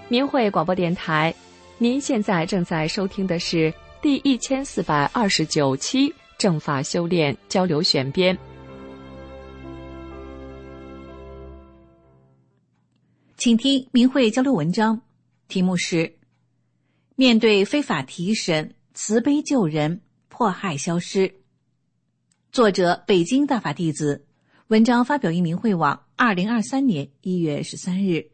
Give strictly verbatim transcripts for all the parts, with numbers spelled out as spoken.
明慧广播电台，您现在正在收听的是第一千四百二十九期正法修炼交流选编。 请听明慧交流文章，题目是面对非法提审，慈悲救人，迫害消失。作者北京大法弟子，文章发表于明慧网二零二三年一月十三日。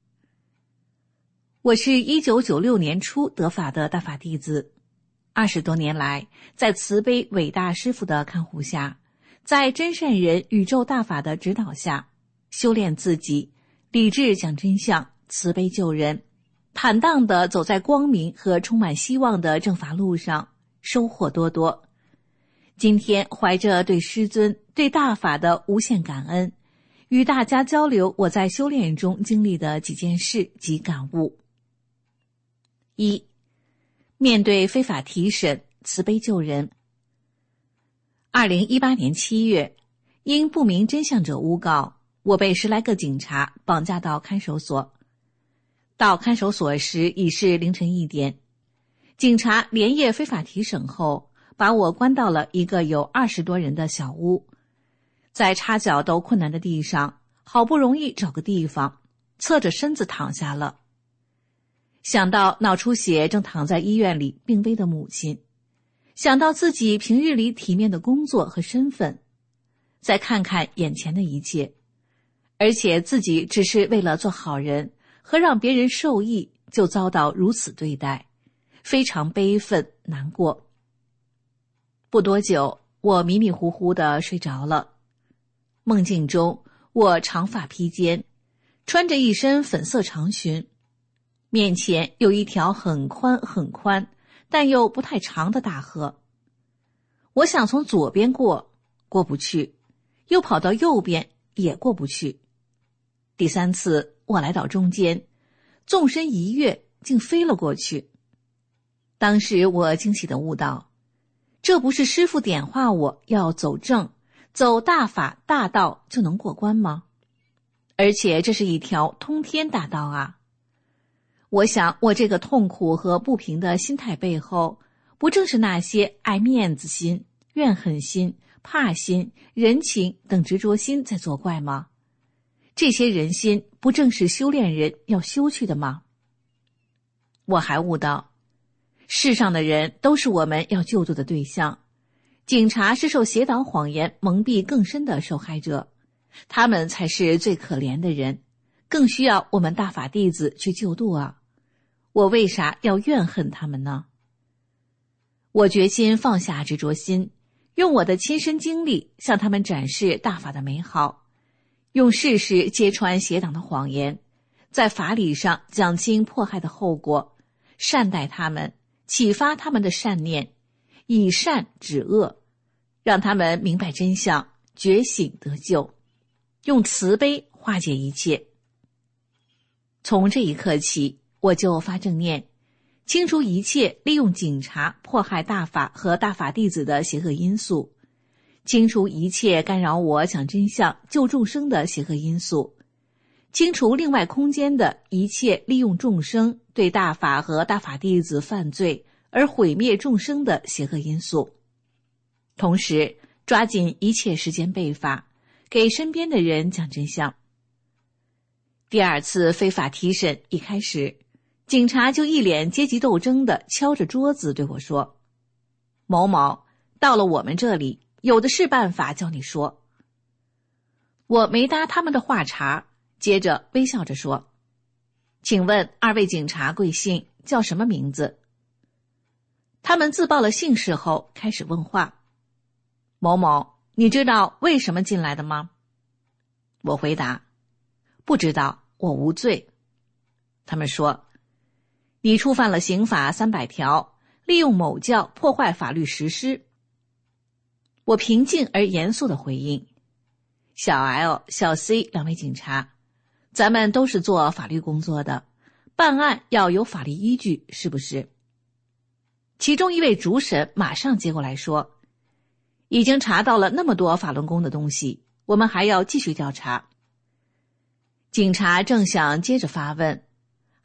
我是一九九六年初得法的大法弟子，二十多年来，在慈悲伟大师父的看护下，在真善人宇宙大法的指导下，修炼自己，理智讲真相，慈悲救人，坦荡地走在光明和充满希望的正法路上，收获多多。今天怀着对师尊、对大法的无限感恩，与大家交流我在修炼中经历的几件事及感悟。一、面对非法提审，慈悲救人。二零一八年七月，因不明真相者诬告，我被十来个警察绑架到看守所。到看守所时已是凌晨一点，警察连夜非法提审后，把我关到了一个有二十多人的小屋，在插脚都困难的地上，好不容易找个地方，侧着身子躺下了。想到脑出血正躺在医院里病危的母亲，想到自己平日里体面的工作和身份，再看看眼前的一切，而且自己只是为了做好人和让别人受益，就遭到如此对待，非常悲愤难过。不多久，我迷迷糊糊地睡着了。梦境中，我长发披肩，穿着一身粉色长裙，面前有一条很宽很宽但又不太长的大河。我想从左边过，过不去，又跑到右边，也过不去。第三次我来到中间，纵身一跃，竟飞了过去。当时我惊喜地悟道，这不是师父点化我要走正，走大法大道就能过关吗？而且这是一条通天大道啊！我想我这个痛苦和不平的心态背后，不正是那些爱面子心、怨恨心、怕心、人情等执着心在作怪吗？这些人心不正是修炼人要修去的吗？我还悟到，世上的人都是我们要救助的对象，警察是受邪党谎言蒙蔽更深的受害者，他们才是最可怜的人，更需要我们大法弟子去救度啊！我为啥要怨恨他们呢？我决心放下执着心，用我的亲身经历向他们展示大法的美好，用事实揭穿邪党的谎言，在法理上讲清迫害的后果，善待他们，启发他们的善念，以善止恶，让他们明白真相，觉醒得救，用慈悲化解一切。从这一刻起，我就发正念，清除一切利用警察迫害大法和大法弟子的邪恶因素，清除一切干扰我讲真相救众生的邪恶因素，清除另外空间的一切利用众生对大法和大法弟子犯罪而毁灭众生的邪恶因素，同时抓紧一切时间备法，给身边的人讲真相。第二次非法提审一开始，警察就一脸阶级斗争地敲着桌子对我说，某某，到了我们这里，有的是办法叫你说。我没搭他们的话茬，接着微笑着说，请问二位警察贵姓，叫什么名字？他们自报了姓氏后开始问话，某某，你知道为什么进来的吗？我回答，不知道，我无罪。他们说，你触犯了刑法三百条，利用某教破坏法律实施。我平静而严肃地回应，小 L、小 C 两位警察，咱们都是做法律工作的，办案要有法律依据，是不是？其中一位主审马上接过来说，已经查到了那么多法轮功的东西，我们还要继续调查。警察正想接着发问，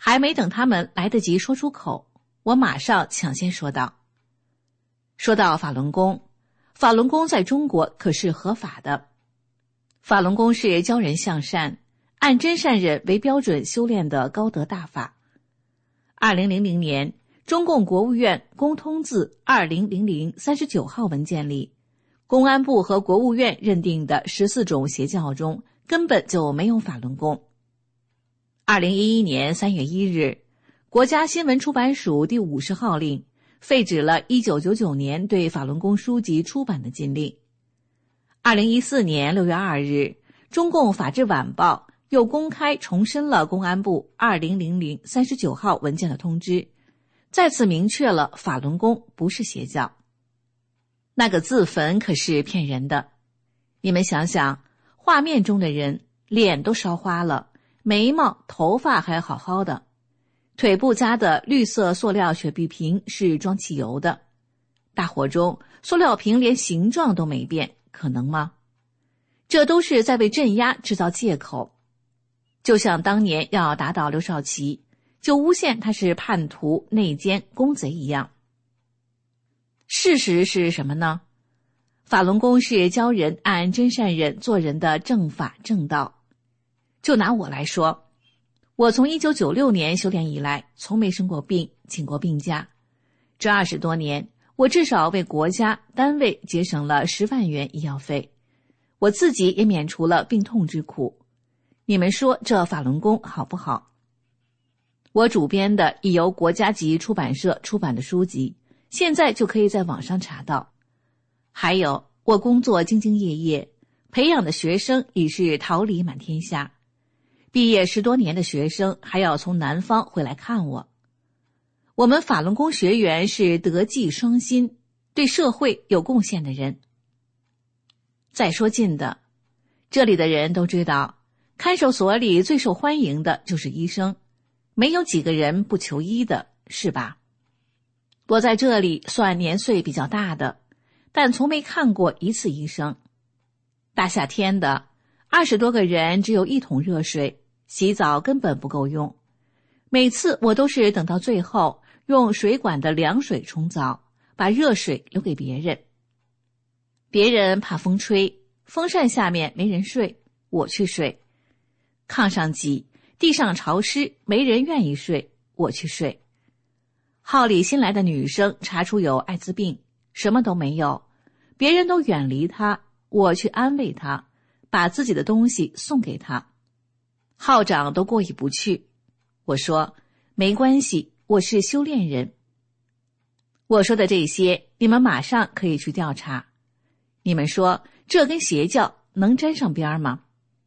还没等他们来得及说出口，我马上抢先说道：说到法轮功，法轮功在中国可是合法的。法轮功是教人向善，按真善忍为标准修炼的高德大法。二零零零年，中共国务院公通字二零零零三十九号文件里，公安部和国务院认定的十四种邪教中根本就没有法轮功。二零一一年三月一日，国家新闻出版署第五十号令废止了一九九九年对法轮功书籍出版的禁令。二零一四年六月二日，中共法制晚报又公开重申了公安部二零零零三十九号文件的通知，再次明确了法轮功不是邪教。那个自焚可是骗人的，你们想想，画面中的人脸都烧花了，眉毛头发还好好的，腿部夹的绿色塑料雪碧瓶是装汽油的，大火中塑料瓶连形状都没变，可能吗？这都是在为镇压制造借口。就像当年要打倒刘少奇，就诬陷他是叛徒、内奸、公贼一样。事实是什么呢？法轮功是教人按真善忍做人的正法正道。就拿我来说，我从一九九六年修炼以来，从没生过病，请过病假。这二十多年，我至少为国家单位节省了十万元医药费，我自己也免除了病痛之苦。你们说这法轮功好不好？我主编的已由国家级出版社出版的书籍，现在就可以在网上查到。还有，我工作兢兢业业，培养的学生已是桃李满天下。毕业十多年的学生还要从南方回来看我。我们法轮功学员是德技双馨，对社会有贡献的人。再说近的，这里的人都知道，看守所里最受欢迎的就是医生，没有几个人不求医的，是吧？我在这里算年岁比较大的，但从没看过一次医生。大夏天的，二十多个人只有一桶热水，洗澡根本不够用。每次我都是等到最后，用水管的凉水冲澡，把热水留给别人。别人怕风吹，风扇下面没人睡，我去睡。炕上挤，地上潮湿，没人愿意睡，我去睡。号里新来的女生查出有艾滋病，什么都没有，别人都远离她，我去安慰她，把自己的东西送给她。号长都过意不去，我说没关系，我是修炼人。我说的这些，你们马上可以去调查。你们说这跟邪教能沾上边吗？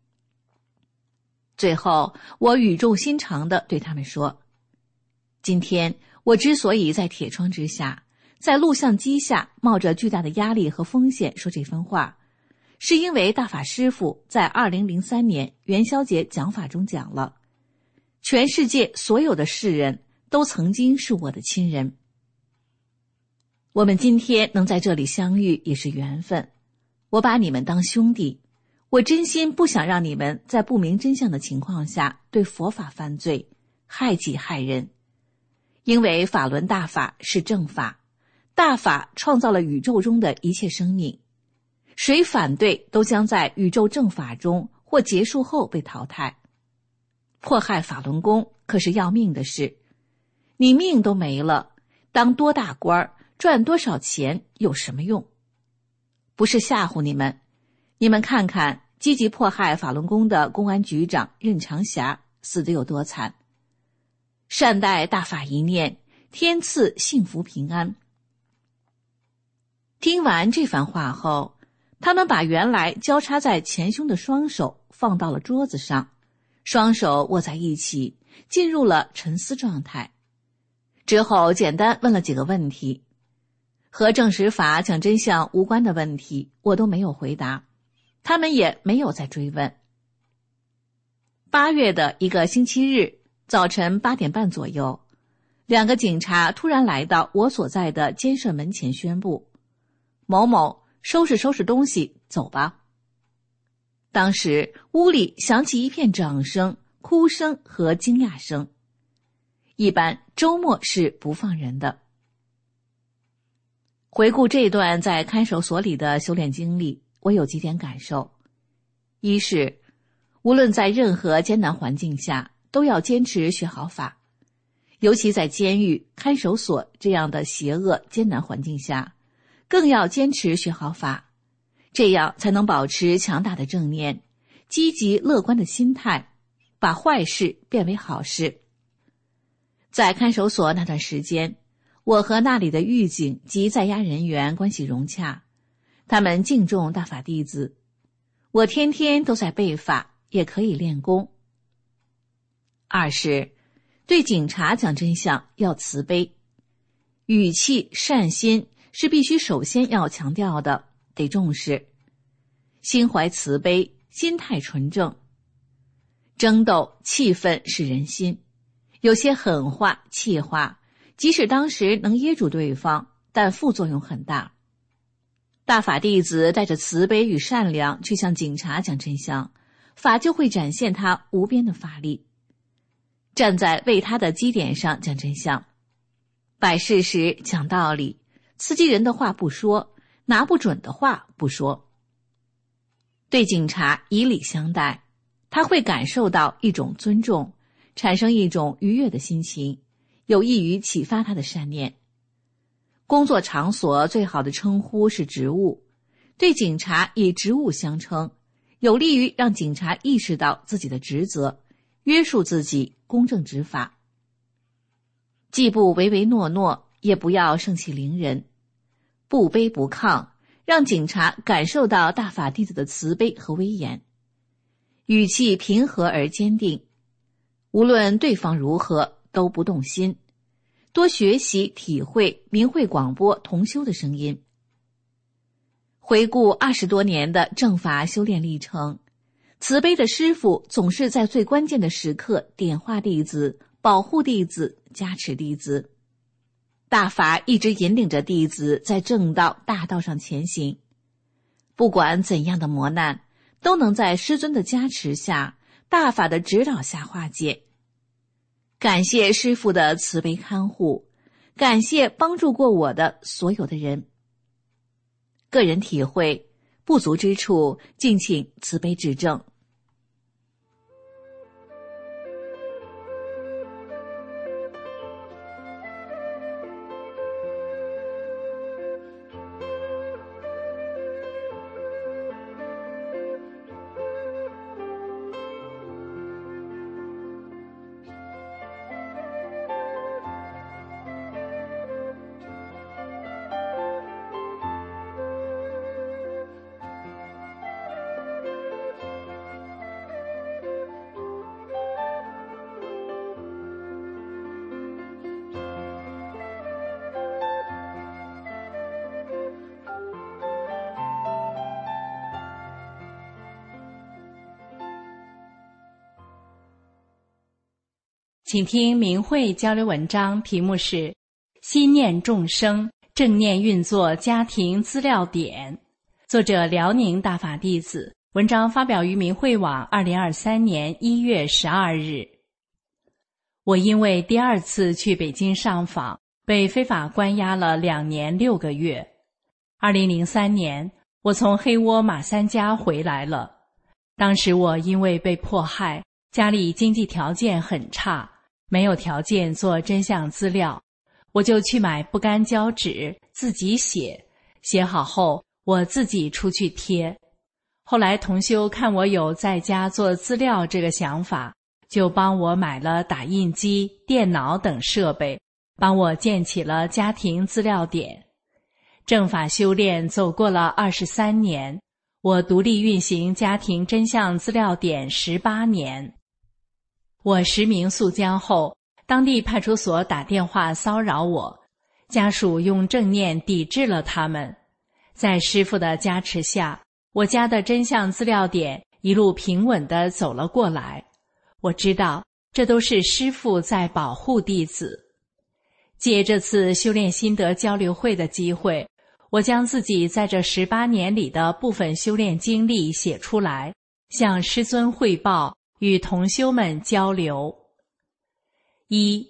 最后，我语重心长地对他们说，今天我之所以在铁窗之下，在录像机下冒着巨大的压力和风险说这番话，是因为大法师父在二零零三年元宵节讲法中讲了，全世界所有的世人都曾经是我的亲人。我们今天能在这里相遇也是缘分，我把你们当兄弟，我真心不想让你们在不明真相的情况下对佛法犯罪，害己害人。因为法轮大法是正法，大法创造了宇宙中的一切生命，谁反对都将在宇宙正法中或结束后被淘汰。迫害法轮功可是要命的事，你命都没了，当多大官赚多少钱有什么用？不是吓唬你们，你们看看积极迫害法轮功的公安局长任长霞死得有多惨。善待大法一念，天赐幸福平安。听完这番话后，他们把原来交叉在前胸的双手放到了桌子上，双手握在一起，进入了沉思状态。之后简单问了几个问题，和证实法讲真相无关的问题我都没有回答，他们也没有再追问。八月的一个星期日早晨八点半左右，两个警察突然来到我所在的监舍门前，宣布某某收拾收拾东西走吧。当时屋里响起一片掌声、哭声和惊讶声。 一般周末是不放人的。回顾这段在看守所里的修炼经历，我有几点感受。一是，无论在任何艰难环境下，都要坚持学好法，尤其在监狱、看守所这样的邪恶艰难环境下，更要坚持学好法，这样才能保持强大的正念，积极乐观的心态，把坏事变为好事。在看守所那段时间，我和那里的狱警及在押人员关系融洽，他们敬重大法弟子，我天天都在背法，也可以练功。二是，对警察讲真相要慈悲，语气善心是必须首先要强调的，得重视。心怀慈悲，心态纯正。争斗气愤是人心，有些狠话气话，即使当时能噎住对方，但副作用很大。大法弟子带着慈悲与善良去向警察讲真相，法就会展现他无边的法力。站在为他的基点上讲真相，摆事实讲道理，刺激人的话不说，拿不准的话不说。对警察以礼相待，他会感受到一种尊重，产生一种愉悦的心情，有益于启发他的善念。工作场所最好的称呼是职务，对警察以职务相称，有利于让警察意识到自己的职责，约束自己，公正执法。既不唯唯诺诺，也不要盛气凌人，不卑不亢，让警察感受到大法弟子的慈悲和威严。语气平和而坚定，无论对方如何都不动心，多学习体会明慧广播同修的声音。回顾二十多年的正法修炼历程，慈悲的师父总是在最关键的时刻点化弟子，保护弟子，加持弟子。大法一直引领着弟子在正道大道上前行，不管怎样的磨难，都能在师尊的加持下，大法的指导下化解。感谢师父的慈悲看护，感谢帮助过我的所有的人。个人体会，不足之处，敬请慈悲指正。 请听明慧交流文章，题目是心念众生正念运作家庭资料点，作者辽宁大法弟子，文章发表于明慧网二零二三年一月十二日。我因为第二次去北京上访，被非法关押了两年六个月。二零零三年，我从黑窝马三家回来了。当时我因为被迫害，家里经济条件很差，没有条件做真相资料，我就去买不干胶纸，自己写，写好后我自己出去贴。后来同修看我有在家做资料这个想法，就帮我买了打印机、电脑等设备，帮我建起了家庭资料点。正法修炼走过了二十三年，我独立运行家庭真相资料点十八年。我实名诉僵后，当地派出所打电话骚扰我，家属用正念抵制了他们。在师父的加持下，我家的真相资料点一路平稳地走了过来。我知道这都是师父在保护弟子。借这次修炼心得交流会的机会，我将自己在这十八年里的部分修炼经历写出来，向师尊汇报，与同修们交流。一、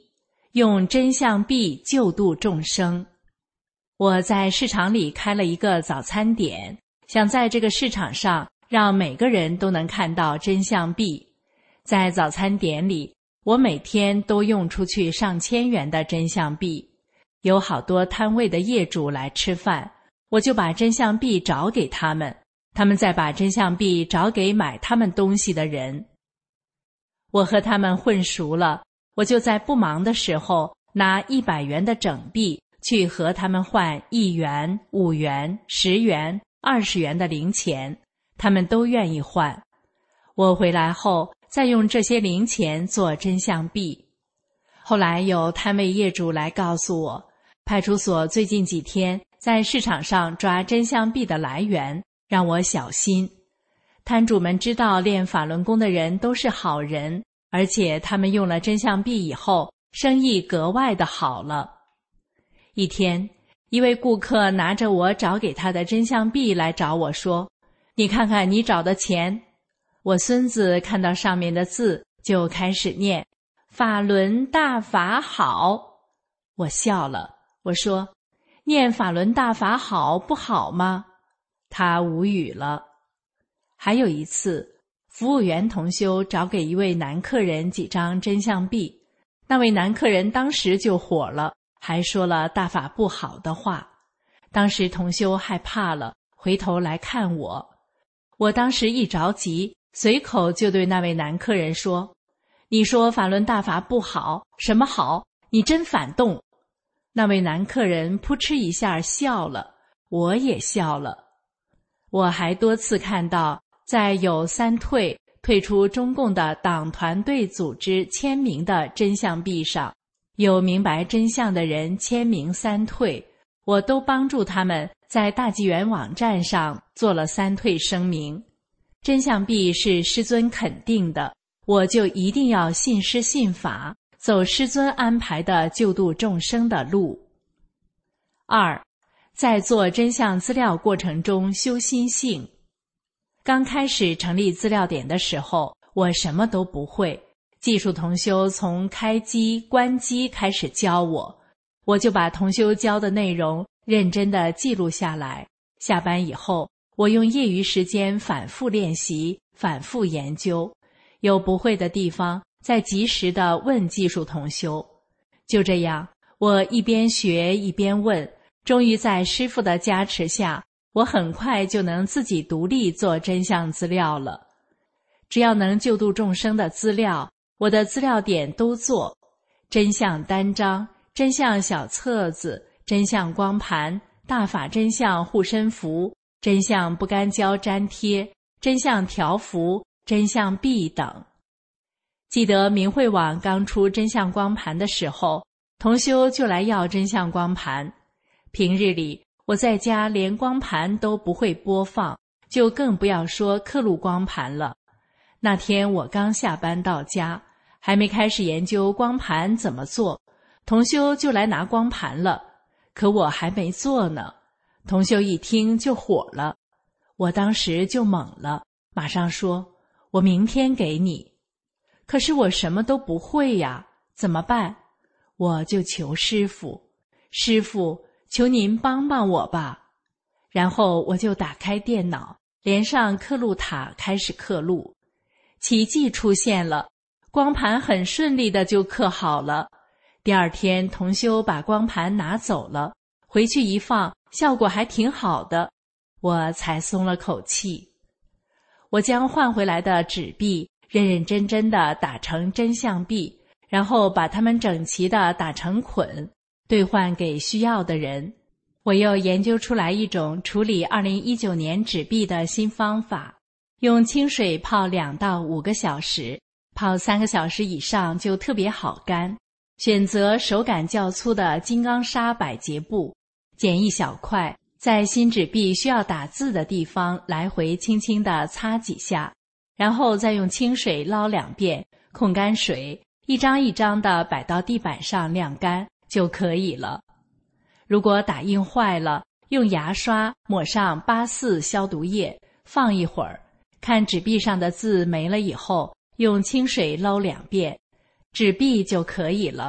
用真相币救度众生。我在市场里开了一个早餐点，想在这个市场上让每个人都能看到真相币。在早餐点里，我每天都用出去上千元的真相币。有好多摊位的业主来吃饭，我就把真相币找给他们，他们再把真相币找给买他们东西的人。我和他们混熟了，我就在不忙的时候拿一百元的整币去和他们换一元、五元、十元、二十元的零钱，他们都愿意换。我回来后再用这些零钱做真相币。后来有摊位业主来告诉我，派出所最近几天在市场上抓真相币的来源，让我小心。摊主们知道练法轮功的人都是好人，而且他们用了真相币以后，生意格外的好了。一天，一位顾客拿着我找给他的真相币来找我说，你看看你找的钱。我孙子看到上面的字就开始念，法轮大法好。我笑了，我说，念法轮大法好不好吗？他无语了。还有一次，服务员同修找给一位男客人几张真相币，那位男客人当时就火了，还说了大法不好的话。当时同修害怕了，回头来看我。我当时一着急，随口就对那位男客人说，你说法轮大法不好，什么好？你真反动。那位男客人扑哧一下笑了，我也笑了。我还多次看到在有三退退出中共的党团队组织签名的真相币上，有明白真相的人签名三退，我都帮助他们在大纪元网站上做了三退声明。真相币是师尊肯定的，我就一定要信师信法，走师尊安排的救度众生的路。二，在做真相资料过程中修心性。刚开始成立资料点的时候，我什么都不会，技术同修从开机关机开始教我，我就把同修教的内容认真地记录下来。下班以后，我用业余时间反复练习，反复研究，有不会的地方再及时地问技术同修。就这样，我一边学一边问，终于在师父的加持下，我很快就能自己独立做真相资料了。只要能救度众生的资料，我的资料点都做。真相单张、真相小册子、真相光盘、大法真相护身符、真相不干胶粘贴、真相条幅、真相币等。记得明慧网刚出真相光盘的时候，同修就来要真相光盘。平日里我在家连光盘都不会播放，就更不要说刻录光盘了。那天我刚下班到家，还没开始研究光盘怎么做，同修就来拿光盘了，可我还没做呢。同修一听就火了，我当时就懵了，马上说，我明天给你。可是我什么都不会呀，怎么办？我就求师父，师父，求您帮帮我吧。然后我就打开电脑，连上刻录塔开始刻录。奇迹出现了，光盘很顺利的就刻好了。第二天同修把光盘拿走了，回去一放，效果还挺好的，我才松了口气。我将换回来的纸币认认真真的打成真相币，然后把它们整齐的打成捆，兑换给需要的人。我又研究出来一种处理二零一九年纸币的新方法，用清水泡两到五个小时，泡三个小时以上就特别好干。选择手感较粗的金刚砂百洁布，剪一小块，在新纸币需要打字的地方来回轻轻地擦几下，然后再用清水捞两遍，控干水，一张一张地摆到地板上晾干就可以了。如果打印坏了，用牙刷抹上八四消毒液，放一会儿，看纸币上的字没了以后，用清水捞两遍，纸币就可以了。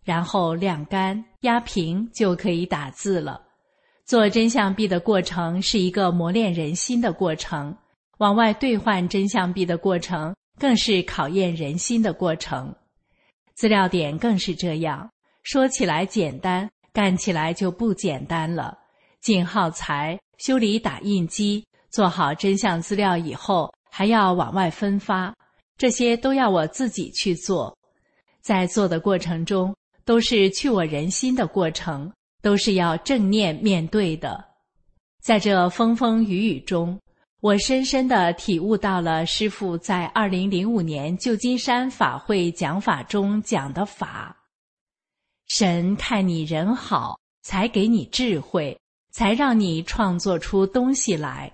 然后晾干压平就可以打字了。做真相币的过程是一个磨练人心的过程，往外兑换真相币的过程更是考验人心的过程。资料点更是这样，说起来简单，干起来就不简单了。进耗材、修理打印机，做好真相资料以后还要往外分发，这些都要我自己去做。在做的过程中，都是去我人心的过程，都是要正念面对的。在这风风雨雨中，我深深地体悟到了师父在二零零五年旧金山法会讲法中讲的法。神看你人好，才给你智慧，才让你创作出东西来。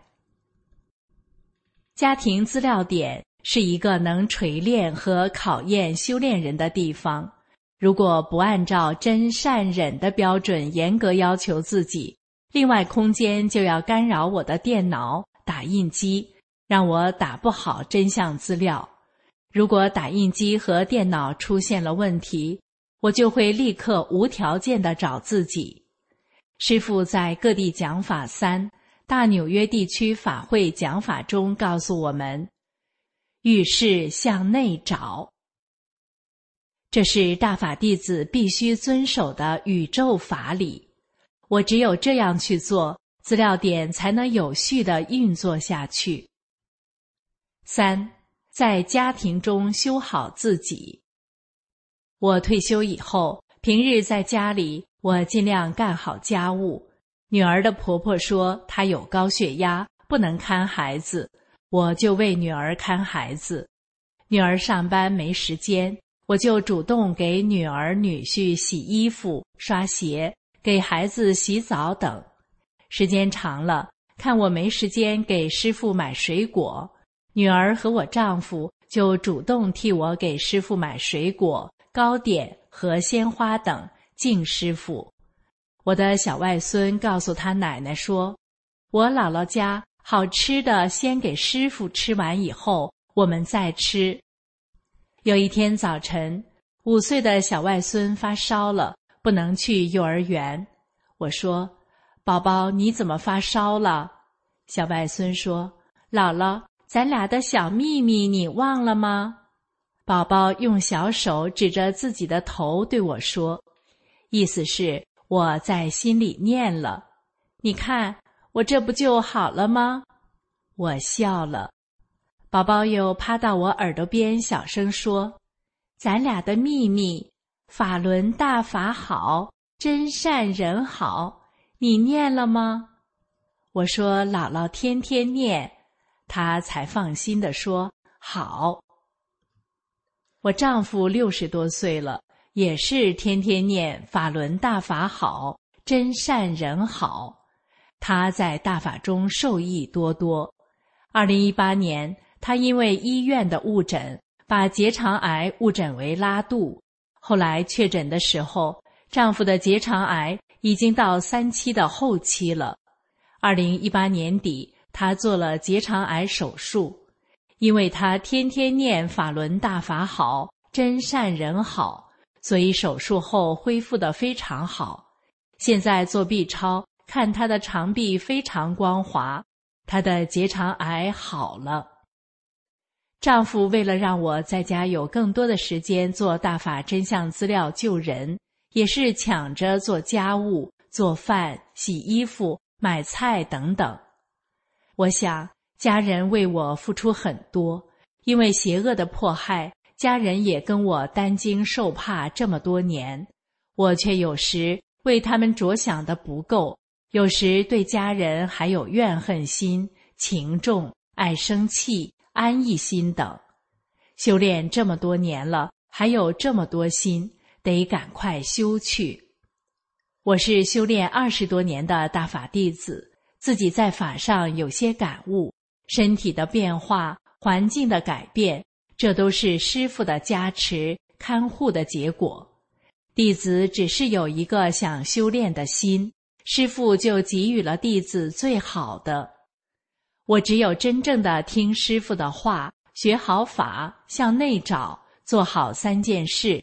家庭资料点是一个能锤炼和考验修炼人的地方。如果不按照真善忍的标准严格要求自己，另外空间就要干扰我的电脑、打印机，让我打不好真相资料。如果打印机和电脑出现了问题，我就会立刻无条件地找自己。师父在各地讲法三大纽约地区法会讲法中告诉我们，遇事向内找。这是大法弟子必须遵守的宇宙法理。我只有这样去做，资料点才能有序地运作下去。三，在家庭中修好自己。我退休以后，平日在家里，我尽量干好家务。女儿的婆婆说她有高血压，不能看孩子，我就为女儿看孩子。女儿上班没时间，我就主动给女儿女婿洗衣服、刷鞋，给孩子洗澡等。时间长了，看我没时间给师父买水果，女儿和我丈夫就主动替我给师父买水果、糕点和鲜花等敬师父。我的小外孙告诉他奶奶说，我姥姥家好吃的先给师父吃完以后，我们再吃。有一天早晨，五岁的小外孙发烧了，不能去幼儿园。我说，宝宝你怎么发烧了？小外孙说，姥姥，咱俩的小秘密你忘了吗？宝宝用小手指着自己的头对我说，意思是我在心里念了，你看我这不就好了吗？我笑了。宝宝又趴到我耳朵边小声说，咱俩的秘密，法轮大法好，真善人好，你念了吗？我说姥姥天天念，他才放心地说好。我丈夫六十多岁了，也是天天念法轮大法好，真善人好。他在大法中受益多多。二零一八年，他因为医院的误诊，把结肠癌误诊为拉肚。后来确诊的时候，丈夫的结肠癌已经到三期的后期了。二零一八年底，他做了结肠癌手术。因为他天天念法轮大法好，真善人好，所以手术后恢复得非常好。现在做 B 超，看他的肠壁非常光滑，他的结肠癌好了。丈夫为了让我在家有更多的时间做大法真相资料救人，也是抢着做家务、做饭、洗衣服、买菜等等。我想家人为我付出很多，因为邪恶的迫害，家人也跟我担惊受怕这么多年，我却有时为他们着想的不够，有时对家人还有怨恨心、情重、爱生气、安逸心等。修炼这么多年了，还有这么多心，得赶快修去。我是修炼二十多年的大法弟子，自己在法上有些感悟，身体的变化、环境的改变，这都是师父的加持、看护的结果。弟子只是有一个想修炼的心，师父就给予了弟子最好的。我只有真正的听师父的话，学好法，向内找，做好三件事，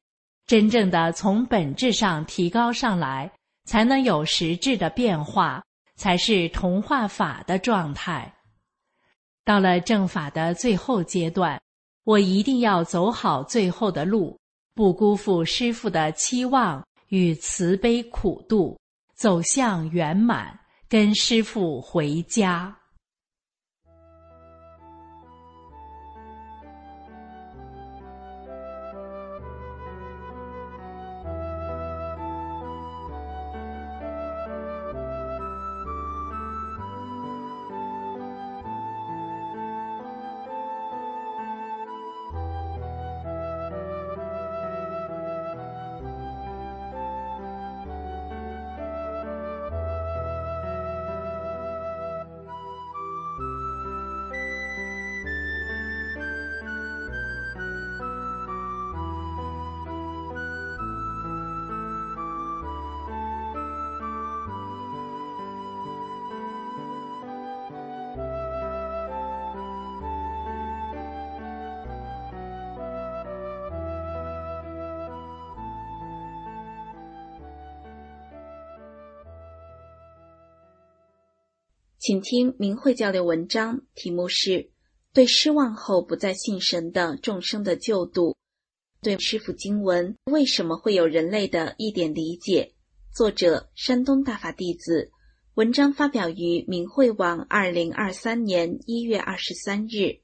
真正的从本质上提高上来，才能有实质的变化，才是同化法的状态。到了正法的最后阶段，我一定要走好最后的路，不辜负师父的期望与慈悲苦度，走向圆满，跟师父回家。 请听明慧交流文章，题目是对失望后不再信神的众生的救度，对师父经文为什么会有人类的一点理解。作者山东大法弟子，文章发表于明慧网二零二三年一月二十三日。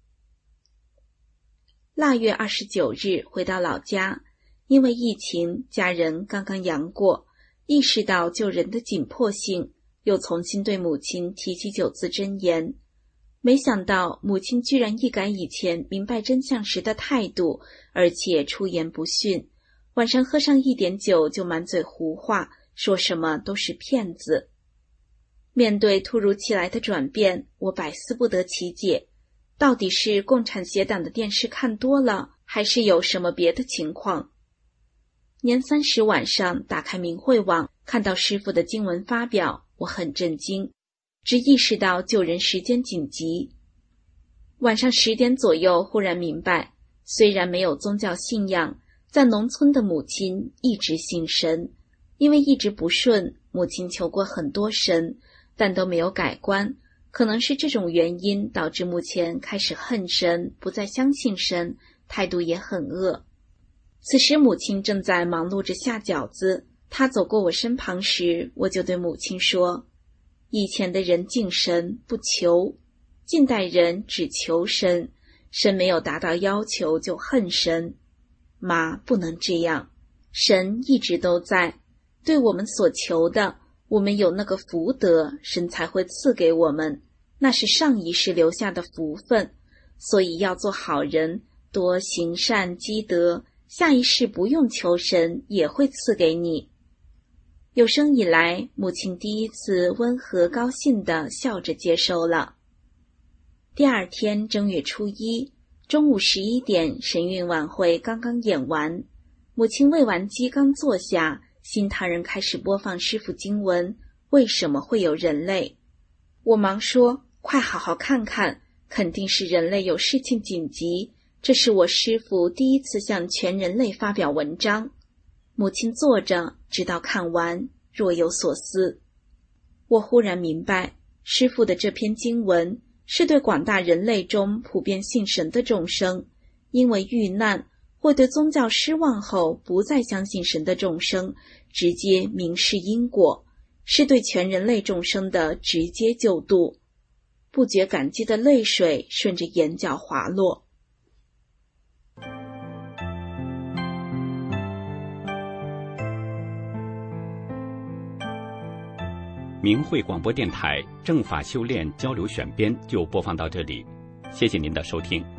腊月二十九日回到老家，因为疫情，家人刚刚阳过，意识到救人的紧迫性，又重新对母亲提起九字真言。没想到母亲居然一改以前明白真相时的态度，而且出言不逊，晚上喝上一点酒就满嘴胡话，说什么都是骗子。面对突如其来的转变，我百思不得其解，到底是共产邪党的电视看多了，还是有什么别的情况？年三十晚上打开明慧网，看到师父的经文发表，我很震惊，只意识到救人时间紧急。晚上十点左右忽然明白，虽然没有宗教信仰，在农村的母亲一直信神，因为一直不顺，母亲求过很多神，但都没有改观，可能是这种原因导致目前开始恨神，不再相信神，态度也很恶。此时母亲正在忙碌着下饺子，她走过我身旁时，我就对母亲说，以前的人敬神不求，近代人只求神，神没有达到要求就恨神。妈，不能这样，神一直都在，对我们所求的，我们有那个福德，神才会赐给我们，那是上一世留下的福分，所以要做好人，多行善积德，下一世不用求神也会赐给你。有生以来，母亲第一次温和高兴地笑着接受了。第二天正月初一中午十一点，神韵晚会刚刚演完，母亲喂完鸡刚坐下，新唐人开始播放师父经文，为什么会有人类？我忙说，快好好看看，肯定是人类有事情紧急，这是我师父第一次向全人类发表文章。母亲坐着，直到看完，若有所思。我忽然明白，师父的这篇经文是对广大人类中普遍信神的众生，因为遇难或对宗教失望后不再相信神的众生，直接明示因果，是对全人类众生的直接救度。不觉感激的泪水顺着眼角滑落。 明慧广播电台正法修炼交流选编就播放到这里，谢谢您的收听。